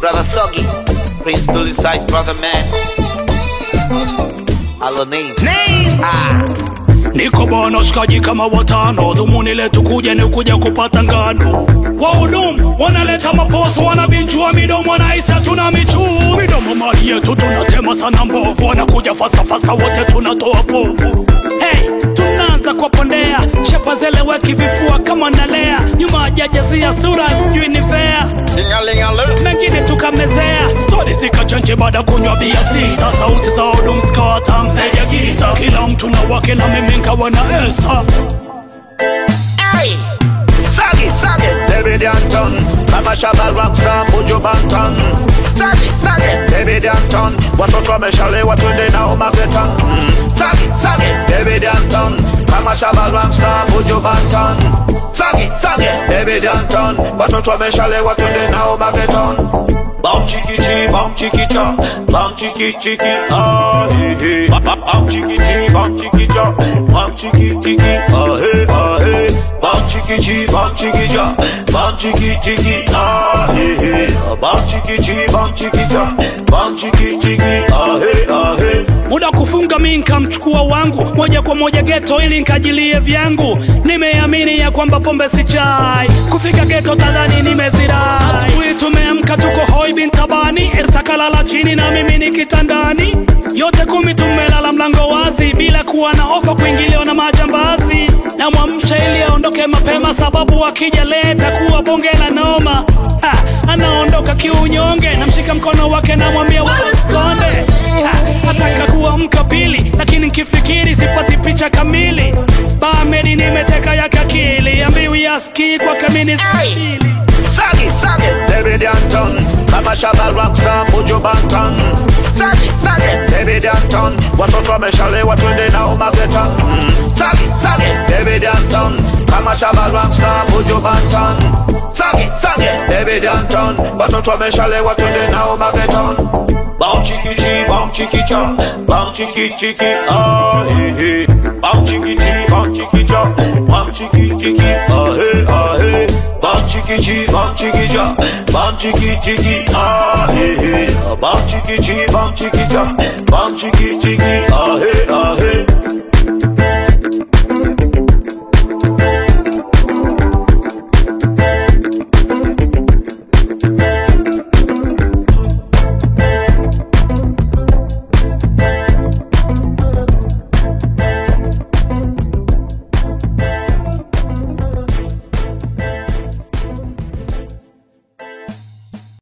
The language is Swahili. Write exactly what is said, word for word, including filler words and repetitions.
Brother Soggy, Prince Dully Size, brother man. Hello name. Name. Ah. Niko bwana shikaji kama watano, dhumuni letu kuja ni kuja kupata ngano. Wahudumu wanaleta maposo, wanabinjua midomo, wanaisa tuna michuu. Midomo mali yetu tunatema sana mbovu, wanakuja fasa fasa wote tunatoa povu. Hey, tunaanza kwa pondea, shepa zeleweki vifua kama nalea. Nyuma hajajazia sura sijui ni fair. Mengine tukamezea, story zikachanje baada kunywa bia sita. Sauti za wahudumu zikawa tamu zaidi ya gita. Kila mtu na wake na mimi nikawa na Esther. Hey, Soggy, Soggy, David Anton, kama Shabba Rockstar, Buju Banton. Soggy, Soggy, David Anton, watoto wameshalewa twende nao Magetan. Soggy, Soggy, David Anton, kama Shabba Rockstar, Buju Banton. Soggy, Soggy, David Anton, watoto wameshalewa twende nao Magetan. Bam chiki chi, bam chiki cha, bam chiki chiki, ah he he. Bam chiki chi, bam chiki cha, bam chiki chiki, ah he ah he. Bam chiki chi, bam chiki cha, bam chiki chiki, ah he he. Bam chiki chi, bam chiki cha, bam chiki chiki, ah he ah he. Muda kufunga mimi nikamchukua wangu moja kwa moja ghetto ili nikajilie vyangu. Nimeamini ya kwamba pombe si chai, kufika ghetto tadhani nimezirai. Asubuhi tumeamka tuko hoi bin tabani, Esther kalala chini na mimi ni kitandani. Yote kumi tumelala mlango wazi, bila kuwa na ofa kuingiliwa na majambazi. Na mwamsha ili aondoke mapema, sababu akija leta kuwa bonge la noma. Ha, anaondoka kiunyonge, namshika mkono wake na mwambia waskonde. Ataka kuwa mkapili, lakini nikifikiri sipati picha kamili. Bamedi nimeteka ya kakili, ambiwi yaski kwa kamini stili. Soggy, Soggy, David Anton, kama Shabba Rockstar, Buju Banton. Soggy, Soggy, David Anton, watoto wameshalewa twende nao Magetan. Soggy, Soggy, David Anton, kama Shabba Rockstar, Buju Banton. Soggy, Soggy, David Anton, watoto wameshalewa twende nao Magetan. Bam chiki chi, bam chiki cha, bam chiki chiki, ah he he. Bam chiki chi, bam chiki cha, bam chiki chiki, ah he ah he. Bam chiki chi, bam chiki cha, bam chiki chiki, ah he he. Bam chiki chi, bam chiki cha, bam chiki chiki, ah he ah he.